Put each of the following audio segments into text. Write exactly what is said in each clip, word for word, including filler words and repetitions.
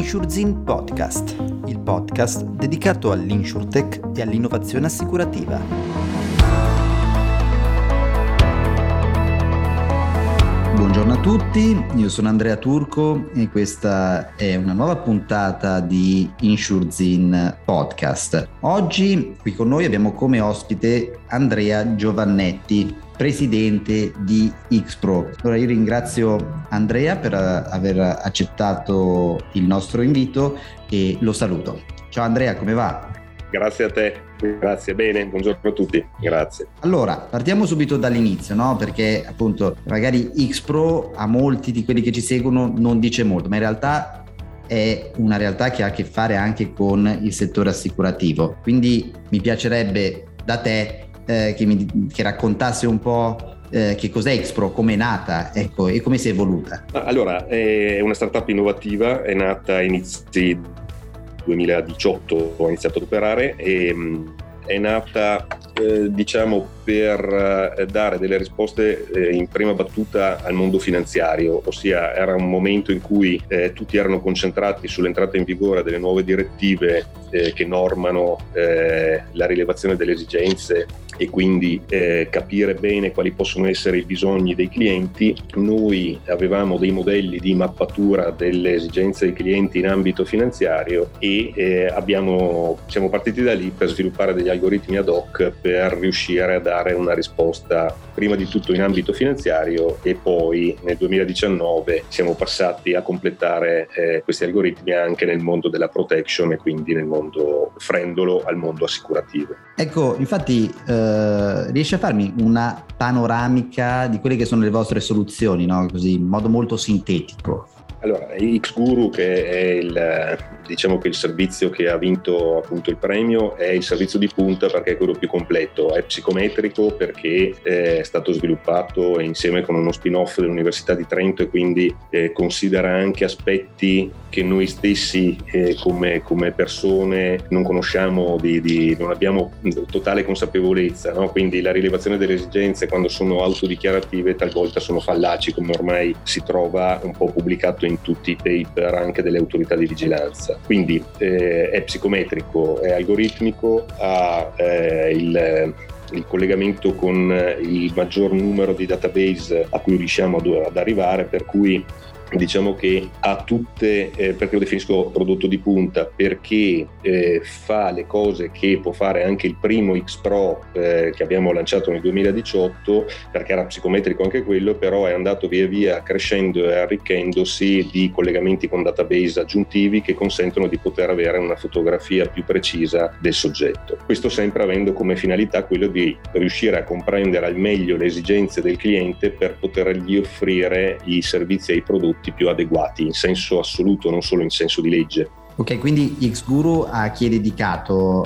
Insurzin Podcast, il podcast dedicato all'insurtech e all'innovazione assicurativa. Buongiorno a tutti, io sono Andrea Turco e questa è una nuova puntata di Insurzin Podcast. Oggi qui con noi abbiamo come ospite Andrea Giovannetti, presidente di X-Pro. Allora io ringrazio Andrea per aver accettato il nostro invito e lo saluto. Ciao Andrea, come va? Grazie a te, grazie, bene, buongiorno a tutti, grazie. Allora, partiamo subito dall'inizio, no? Perché appunto magari X-Pro a molti di quelli che ci seguono non dice molto, ma in realtà è una realtà che ha a che fare anche con il settore assicurativo. Quindi mi piacerebbe da te eh, che, mi, che raccontassi un po' eh, che cos'è X-Pro, come è nata, ecco, e come si è evoluta. Allora, è una startup innovativa, è nata a inizi duemiladiciotto, ho iniziato ad operare e mh, è nata eh, diciamo per eh, dare delle risposte eh, in prima battuta al mondo finanziario, ossia era un momento in cui eh, tutti erano concentrati sull'entrata in vigore delle nuove direttive eh, che normano eh, la rilevazione delle esigenze e quindi eh, capire bene quali possono essere i bisogni dei clienti. Noi avevamo dei modelli di mappatura delle esigenze dei clienti in ambito finanziario e eh, abbiamo, siamo partiti da lì per sviluppare degli algoritmi ad hoc per riuscire a dare una risposta prima di tutto in ambito finanziario e poi nel duemiladiciannove siamo passati a completare eh, questi algoritmi anche nel mondo della protection e quindi nel mondo frendolo al mondo assicurativo. Ecco, infatti eh, riesci a farmi una panoramica di quelle che sono le vostre soluzioni, no? Così in modo molto sintetico. Allora, X-Guru, che è il, diciamo che il servizio che ha vinto appunto il premio, è il servizio di punta perché è quello più completo, è psicometrico perché è stato sviluppato insieme con uno spin-off dell'Università di Trento e quindi eh, considera anche aspetti che noi stessi eh, come, come persone non conosciamo, di, di, non abbiamo totale consapevolezza, no? Quindi la rilevazione delle esigenze quando sono autodichiarative talvolta sono fallaci, come ormai si trova un po' pubblicato in tutti i paper anche delle autorità di vigilanza. Quindi eh, è psicometrico, è algoritmico, ha eh, il il collegamento con il maggior numero di database a cui riusciamo ad, ad arrivare, per cui diciamo che ha tutte, eh, perché lo definisco prodotto di punta, perché eh, fa le cose che può fare anche il primo X-Pro eh, che abbiamo lanciato nel duemiladiciotto, perché era psicometrico anche quello, però è andato via via crescendo e arricchendosi di collegamenti con database aggiuntivi che consentono di poter avere una fotografia più precisa del soggetto. Questo sempre avendo come finalità quello di riuscire a comprendere al meglio le esigenze del cliente per potergli offrire i servizi e i prodotti più adeguati in senso assoluto, non solo in senso di legge. Ok, quindi X-Guru a chi è dedicato?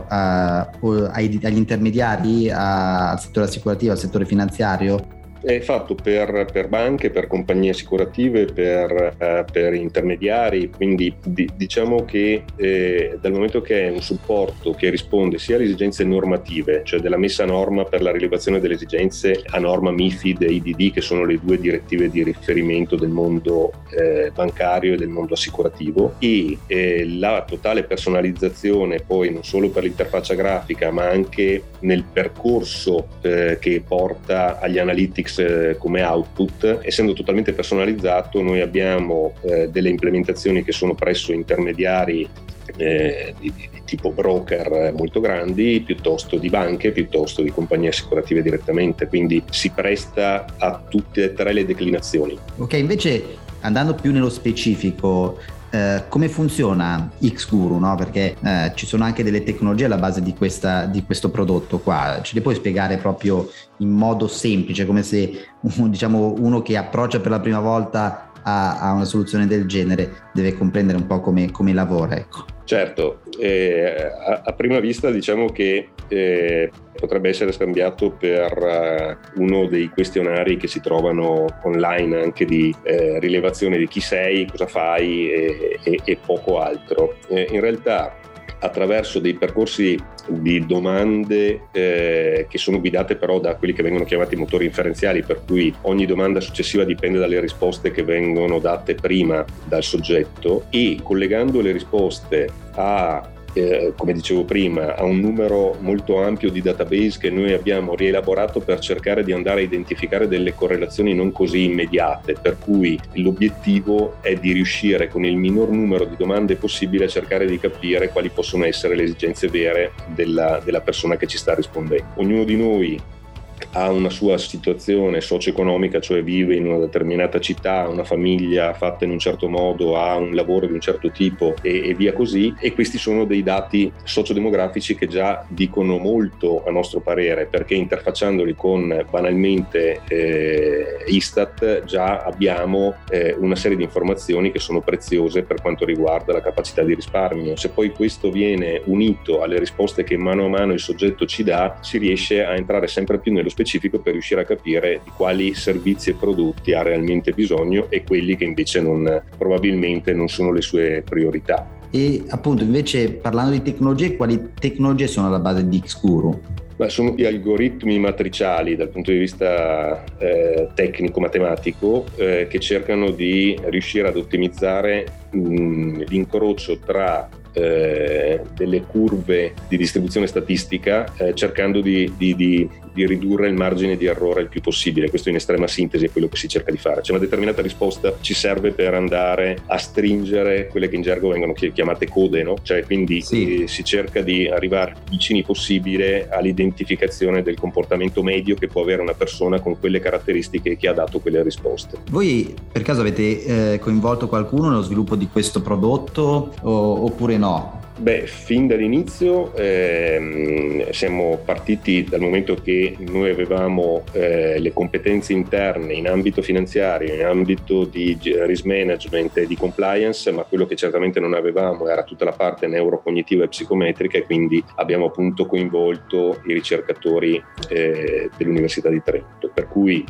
Uh, agli intermediari, uh, al settore assicurativo, al settore finanziario? È fatto per, per banche, per compagnie assicurative, per, eh, per intermediari, quindi di, diciamo che eh, dal momento che è un supporto che risponde sia alle esigenze normative, cioè della messa a norma per la rilevazione delle esigenze a norma MiFID e I D D, che sono le due direttive di riferimento del mondo eh, bancario e del mondo assicurativo, e eh, la totale personalizzazione poi non solo per l'interfaccia grafica ma anche nel percorso eh, che porta agli analytics come output, essendo totalmente personalizzato. Noi abbiamo eh, delle implementazioni che sono presso intermediari eh, di, di tipo broker molto grandi, piuttosto di banche, piuttosto di compagnie assicurative direttamente, quindi si presta a tutte e tre le declinazioni. Ok, invece andando più nello specifico, Uh, come funziona X-Guru, no? Perché uh, ci sono anche delle tecnologie alla base di, questa, di questo prodotto qua. Ce le puoi spiegare proprio in modo semplice, come se diciamo uno che approccia per la prima volta a, a una soluzione del genere deve comprendere un po' come, come lavora, ecco. Certo, eh, a, a prima vista diciamo che eh, potrebbe essere scambiato per uh, uno dei questionari che si trovano online anche di eh, rilevazione di chi sei, cosa fai e, e, e poco altro. Eh, in realtà attraverso dei percorsi di domande eh, che sono guidate però da quelli che vengono chiamati motori inferenziali, per cui ogni domanda successiva dipende dalle risposte che vengono date prima dal soggetto, e collegando le risposte a Eh, come dicevo prima, a un numero molto ampio di database che noi abbiamo rielaborato per cercare di andare a identificare delle correlazioni non così immediate, per cui l'obiettivo è di riuscire con il minor numero di domande possibile a cercare di capire quali possono essere le esigenze vere della, della persona che ci sta rispondendo. Ognuno di noi ha una sua situazione socio-economica, cioè vive in una determinata città, ha una famiglia fatta in un certo modo, ha un lavoro di un certo tipo e, e via così, e questi sono dei dati sociodemografici che già dicono molto a nostro parere, perché interfacciandoli con banalmente eh, Istat già abbiamo eh, una serie di informazioni che sono preziose per quanto riguarda la capacità di risparmio. Se poi questo viene unito alle risposte che mano a mano il soggetto ci dà, si riesce a entrare sempre più nello specifico per riuscire a capire di quali servizi e prodotti ha realmente bisogno e quelli che invece non, probabilmente non sono le sue priorità. E appunto invece, parlando di tecnologie, quali tecnologie sono alla base di Xguru? Ma sono gli algoritmi matriciali dal punto di vista eh, tecnico-matematico eh, che cercano di riuscire ad ottimizzare mh, l'incrocio tra eh, delle curve di distribuzione statistica eh, cercando di, di, di, di ridurre il margine di errore il più possibile. Questo in estrema sintesi è quello che si cerca di fare. C'è una determinata risposta, ci serve per andare a stringere quelle che in gergo vengono chiamate code, no? Cioè quindi sì. eh, si cerca di arrivare vicini possibile all'identificazione del comportamento medio che può avere una persona con quelle caratteristiche che ha dato quelle risposte. Voi per caso avete eh, coinvolto qualcuno nello sviluppo di questo prodotto o, oppure no? Beh, fin dall'inizio ehm, siamo partiti dal momento che noi avevamo eh, le competenze interne in ambito finanziario, in ambito di risk management e di compliance, ma quello che certamente non avevamo era tutta la parte neurocognitiva e psicometrica, e quindi abbiamo appunto coinvolto i ricercatori eh, dell'Università di Trento, per cui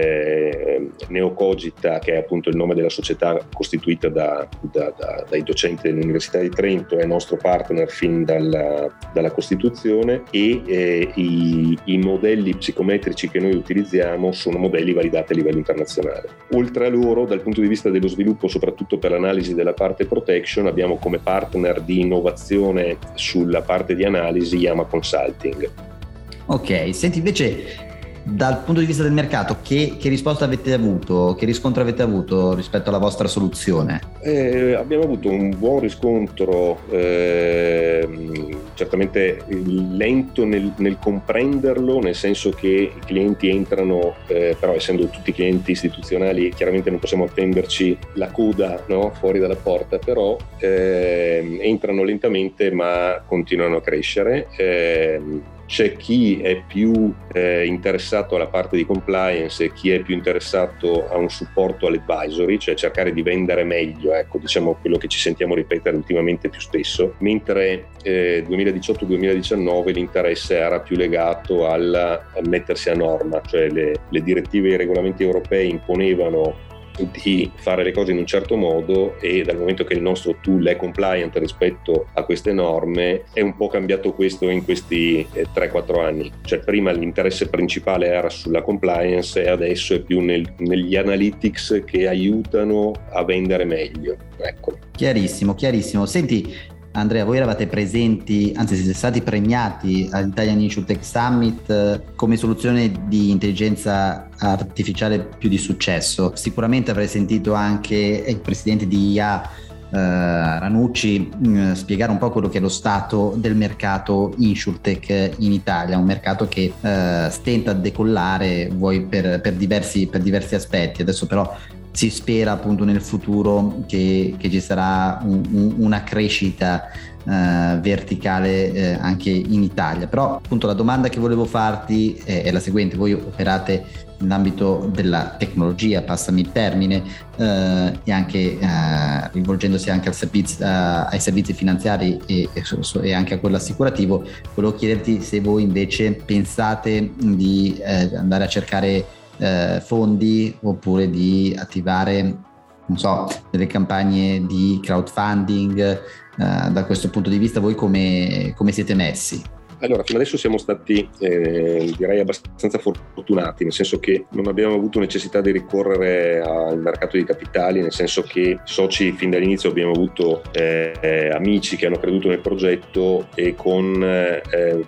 eh, Neocogita, che è appunto il nome della società costituita da, da, da, dai docenti dell'Università di Trento, è nostro partner fin dalla, dalla Costituzione, e eh, i, i modelli psicometrici che noi utilizziamo sono modelli validati a livello internazionale. Oltre a loro, dal punto di vista dello sviluppo, soprattutto per l'analisi della parte protection, abbiamo come partner di innovazione sulla parte di analisi Yama Consulting. Ok, senti invece dal punto di vista del mercato, che, che risposta avete avuto, che riscontro avete avuto rispetto alla vostra soluzione? Eh, abbiamo avuto un buon riscontro, eh, certamente lento nel, nel comprenderlo, nel senso che i clienti entrano, eh, però essendo tutti clienti istituzionali chiaramente non possiamo attenderci la coda, no? Fuori dalla porta, però eh, entrano lentamente ma continuano a crescere. Eh, C'è chi è più eh, interessato alla parte di compliance e chi è più interessato a un supporto all'advisory, cioè cercare di vendere meglio, ecco, diciamo quello che ci sentiamo ripetere ultimamente più spesso, mentre eh, duemiladiciotto duemiladiciannove l'interesse era più legato al, al mettersi a norma, cioè le, le direttive e i regolamenti europei imponevano di fare le cose in un certo modo, e dal momento che il nostro tool è compliant rispetto a queste norme è un po' cambiato questo in questi eh, tre quattro anni. Cioè prima l'interesse principale era sulla compliance e adesso è più nel, negli analytics che aiutano a vendere meglio. Ecco. Chiarissimo, chiarissimo. Senti Andrea, voi eravate presenti, anzi siete stati premiati all'Italian InsurTech Summit come soluzione di intelligenza artificiale più di successo. Sicuramente avrei sentito anche il presidente di I A eh, Ranucci mh, spiegare un po' quello che è lo stato del mercato InsurTech in Italia, un mercato che eh, stenta a decollare, vuoi per, per, diversi, per diversi aspetti. Adesso però si spera appunto nel futuro che, che ci sarà un, un, una crescita eh, verticale eh, anche in Italia. Però appunto la domanda che volevo farti è, è la seguente: voi operate nell'ambito della tecnologia, passami il termine, eh, e anche eh, rivolgendosi anche al servizio, eh, ai servizi finanziari e, e, e anche a quello assicurativo. Volevo chiederti se voi invece pensate di eh, andare a cercare Eh, fondi oppure di attivare non so, delle campagne di crowdfunding, eh, da questo punto di vista voi come, come siete messi? Allora, fino adesso siamo stati, eh, direi, abbastanza fortunati, nel senso che non abbiamo avuto necessità di ricorrere al mercato dei capitali, nel senso che soci fin dall'inizio abbiamo avuto eh, amici che hanno creduto nel progetto e con eh,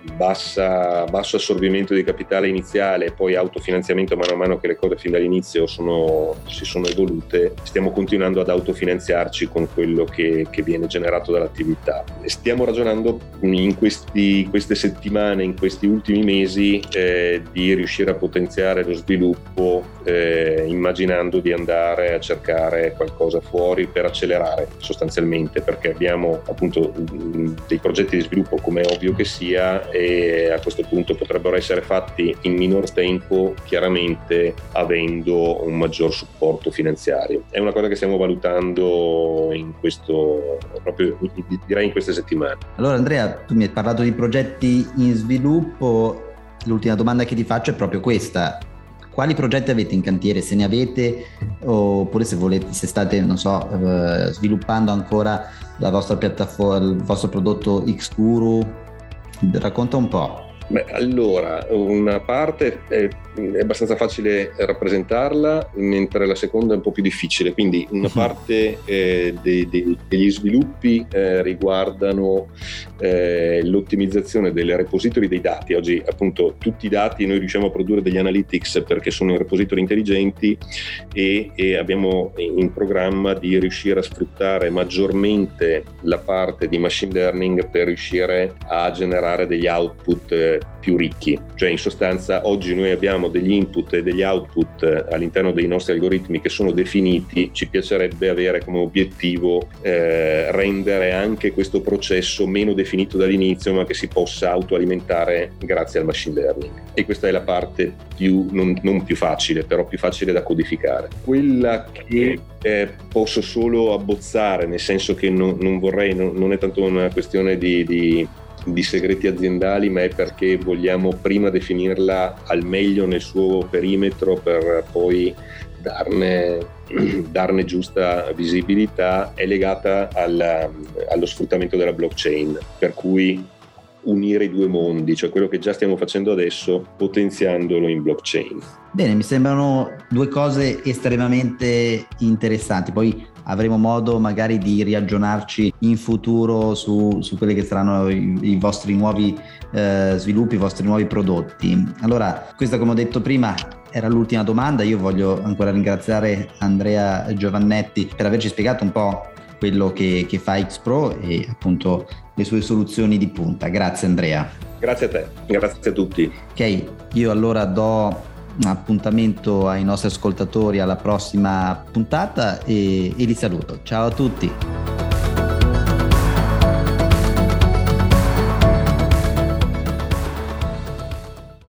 bassa, basso assorbimento di capitale iniziale e poi autofinanziamento mano a mano che le cose fin dall'inizio sono, si sono evolute, stiamo continuando ad autofinanziarci con quello che, che viene generato dall'attività. Stiamo ragionando in questi, queste settimane, in questi ultimi mesi, eh, di riuscire a potenziare lo sviluppo, eh, immaginando di andare a cercare qualcosa fuori per accelerare sostanzialmente, perché abbiamo appunto dei progetti di sviluppo, come è ovvio che sia, e a questo punto potrebbero essere fatti in minor tempo, chiaramente avendo un maggior supporto finanziario. È una cosa che stiamo valutando in questo, proprio direi in queste settimane. Allora Andrea, tu mi hai parlato di progetti in sviluppo, l'ultima domanda che ti faccio è proprio questa: quali progetti avete in cantiere, se ne avete, oppure se volete, se state, non so, eh, sviluppando ancora la vostra piattaforma, il vostro prodotto Xguru? Racconta un po'. Beh, allora, una parte è, è abbastanza facile rappresentarla, mentre la seconda è un po' più difficile. Quindi una parte eh, dei, dei, degli sviluppi eh, riguardano eh, l'ottimizzazione delle repository dei dati. Oggi appunto tutti i dati noi riusciamo a produrre degli analytics perché sono in repository intelligenti e, e abbiamo in programma di riuscire a sfruttare maggiormente la parte di machine learning per riuscire a generare degli output eh, più ricchi. Cioè in sostanza oggi noi abbiamo degli input e degli output all'interno dei nostri algoritmi che sono definiti, ci piacerebbe avere come obiettivo eh, rendere anche questo processo meno definito dall'inizio, ma che si possa autoalimentare grazie al machine learning. E questa è la parte più non, non più facile, però più facile da codificare. Quella che eh, posso solo abbozzare, nel senso che non, non vorrei, non, non è tanto una questione di, di di segreti aziendali, ma è perché vogliamo prima definirla al meglio nel suo perimetro per poi darne, darne giusta visibilità, è legata alla, allo sfruttamento della blockchain, per cui unire i due mondi, cioè quello che già stiamo facendo adesso, potenziandolo in blockchain. Bene, mi sembrano due cose estremamente interessanti. Poi avremo modo magari di riaggiornarci in futuro su, su quelli che saranno i, i vostri nuovi eh, sviluppi, i vostri nuovi prodotti. Allora, questa, come ho detto prima, era l'ultima domanda. Io voglio ancora ringraziare Andrea Giovannetti per averci spiegato un po' quello che, che fa X-Pro e appunto le sue soluzioni di punta. Grazie Andrea. Grazie a te, grazie a tutti. Ok, io allora do appuntamento ai nostri ascoltatori alla prossima puntata e, e li saluto. Ciao a tutti.